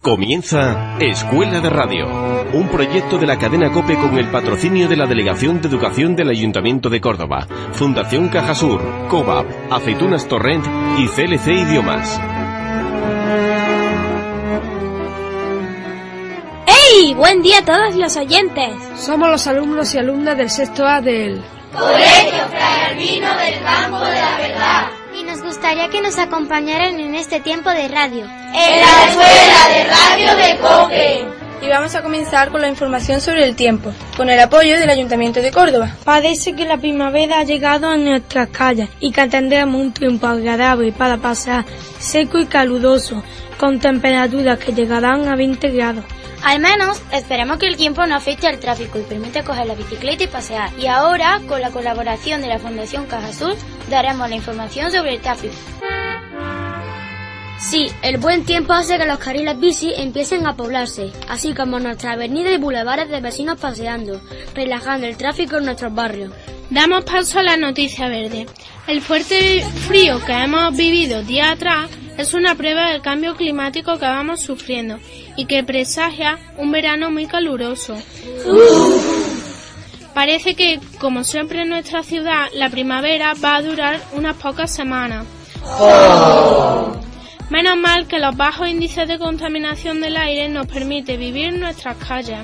Comienza Escuela de Radio, un proyecto de la cadena COPE con el patrocinio de la Delegación de Educación del Ayuntamiento de Córdoba, Fundación Cajasur, COVAP, Aceitunas Torrent y CLC Idiomas. ¡Hey! ¡Buen día a todos los oyentes! Somos los alumnos y alumnas del sexto A del Colegio Fray Albino del Campo de la Verdad. Y nos gustaría que nos acompañaran en este tiempo de radio. En la Escuela de Radio de COPE. Y vamos a comenzar con la información sobre el tiempo, con el apoyo del Ayuntamiento de Córdoba. Parece que la primavera ha llegado a nuestras calles y que tendremos un tiempo agradable para pasar, seco y caluroso, con temperaturas que llegarán a 20 grados. Al menos esperemos que el tiempo no afecte al tráfico y permita coger la bicicleta y pasear. Y ahora, con la colaboración de la Fundación Cajasur, daremos la información sobre el tráfico. Sí, el buen tiempo hace que los carriles bici empiecen a poblarse, así como nuestras avenidas y bulevares de vecinos paseando, relajando el tráfico en nuestros barrios. Damos paso a la noticia verde. El fuerte frío que hemos vivido días atrás es una prueba del cambio climático que vamos sufriendo y que presagia un verano muy caluroso. Parece que, como siempre en nuestra ciudad, la primavera va a durar unas pocas semanas. Menos mal que los bajos índices de contaminación del aire nos permiten vivir en nuestras calles.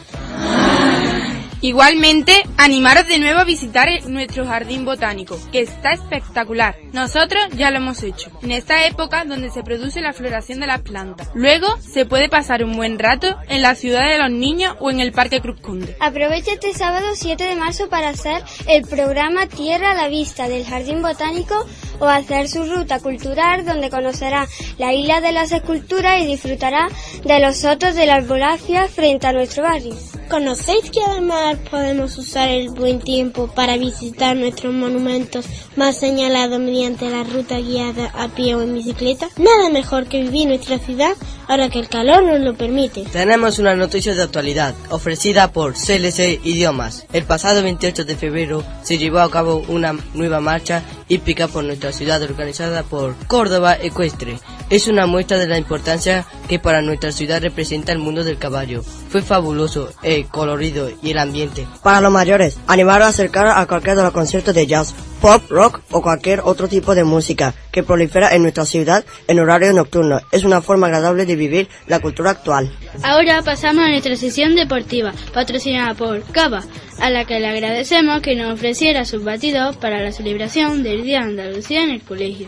Igualmente, animaros de nuevo a visitar nuestro jardín botánico, que está espectacular. Nosotros ya lo hemos hecho, en esta época donde se produce la floración de las plantas. Luego, se puede pasar un buen rato en la ciudad de los niños o en el Parque Cruz Conde. Aprovecha este sábado 7 de marzo para hacer el programa Tierra a la Vista del Jardín Botánico o hacer su ruta cultural donde conocerá la isla de las esculturas y disfrutará de los sotos de la arbolácea frente a nuestro barrio. ¿Conocéis que además podemos usar el buen tiempo para visitar nuestros monumentos más señalados mediante la ruta guiada a pie o en bicicleta? Nada mejor que vivir nuestra ciudad ahora que el calor nos lo permite. Tenemos una noticia de actualidad ofrecida por CLC Idiomas. El pasado 28 de febrero se llevó a cabo una nueva marcha hípica por nuestra ciudad organizada por Córdoba Ecuestre. Es una muestra de la importancia que para nuestra ciudad representa el mundo del caballo. Fue fabuloso, colorido y el ambiente. Para los mayores, animaros a acercar a cualquiera de los conciertos de jazz, pop, rock o cualquier otro tipo de música que prolifera en nuestra ciudad en horario nocturno. Es una forma agradable de vivir la cultura actual. Ahora pasamos a nuestra sesión deportiva, patrocinada por Cava, a la que le agradecemos que nos ofreciera sus batidos para la celebración del Día de Andalucía en el colegio.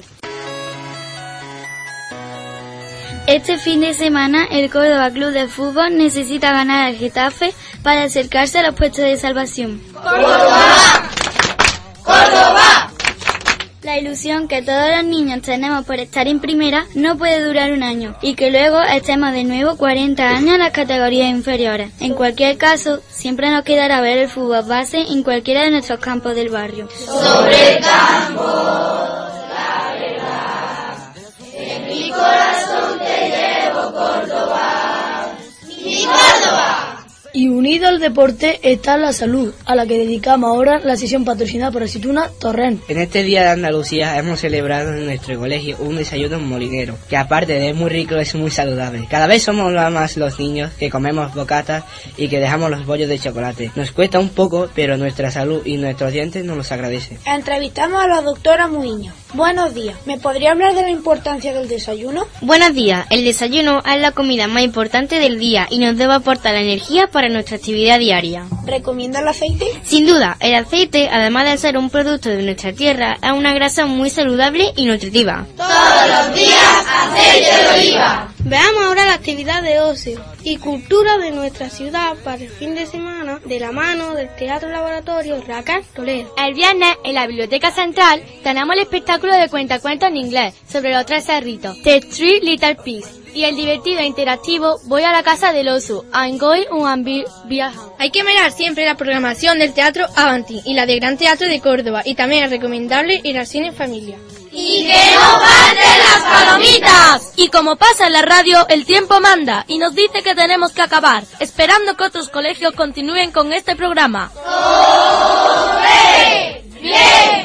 Este fin de semana, el Córdoba Club de Fútbol necesita ganar al Getafe para acercarse a los puestos de salvación. ¡Córdoba! ¡Córdoba! La ilusión que todos los niños tenemos por estar en primera no puede durar un año y que luego estemos de nuevo 40 años en las categorías inferiores. En cualquier caso, siempre nos quedará ver el fútbol base en cualquiera de nuestros campos del barrio. Sobre campos, la verdad, en mi corazón te llevo, Córdoba, mi Córdoba. Y unido al deporte está la salud, a la que dedicamos ahora la sesión patrocinada por Aceitunas Torrent. En este Día de Andalucía hemos celebrado en nuestro colegio un desayuno molinero, que aparte de muy rico es muy saludable. Cada vez somos más los niños que comemos bocatas y que dejamos los bollos de chocolate. Nos cuesta un poco, pero nuestra salud y nuestros dientes nos los agradecen. Entrevistamos a la doctora Muiño. Buenos días, ¿me podría hablar de la importancia del desayuno? Buenos días, el desayuno es la comida más importante del día y nos debe aportar la energía para nuestra actividad diaria. ¿Recomienda el aceite? Sin duda, el aceite, además de ser un producto de nuestra tierra, es una grasa muy saludable y nutritiva. Todos los días, aceite de oliva. Veamos ahora la actividad de ocio y cultura de nuestra ciudad para el fin de semana de la mano del Teatro Laboratorio Raquel Toledo. El viernes, en la Biblioteca Central, tenemos el espectáculo de cuentacuentos en inglés sobre los 3 cerritos, The Three Little Pigs. Y el divertido e interactivo Voy a la casa del oso, I'm going on viaje. Hay que mirar siempre la programación del Teatro Avanti y la de Gran Teatro de Córdoba, y también es recomendable ir al cine en familia. ¡Y que no falten las palomitas! Y como pasa en la radio, el tiempo manda y nos dice que tenemos que acabar, esperando que otros colegios continúen con este programa. ¡Bien! Será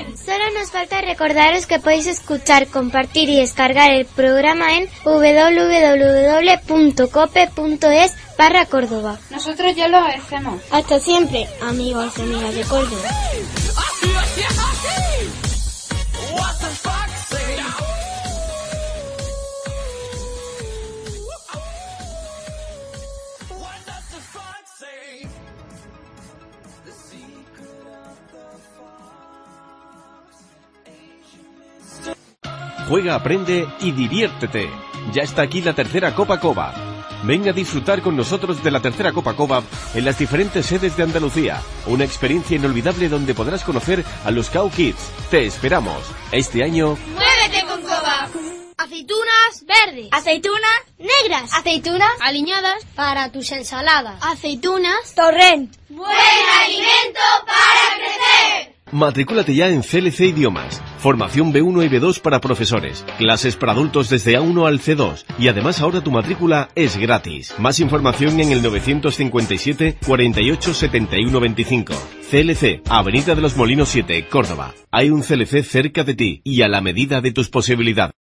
nos falta recordaros que podéis escuchar, compartir y descargar el programa en www.cope.es/Córdoba. Nosotros ya lo hacemos. Hasta siempre, amigos y amigas de Córdoba. Juega, aprende y diviértete. Ya está aquí la tercera Copa Cova. Ven a disfrutar con nosotros de la tercera Copa Cova en las diferentes sedes de Andalucía. Una experiencia inolvidable donde podrás conocer a los Cow Kids. Te esperamos. Este año... ¡Muévete con Cova! Aceitunas verdes. Aceitunas negras. Aceitunas aliñadas para tus ensaladas. Aceitunas Torrent. ¡Buen alimento para crecer! Matricúlate ya en CLC Idiomas. Formación B1 y B2 para profesores. Clases para adultos desde A1 al C2. Y además ahora tu matrícula es gratis. Más información en el 957 48 71 25. CLC, Avenida de los Molinos 7, Córdoba. Hay un CLC cerca de ti y a la medida de tus posibilidades.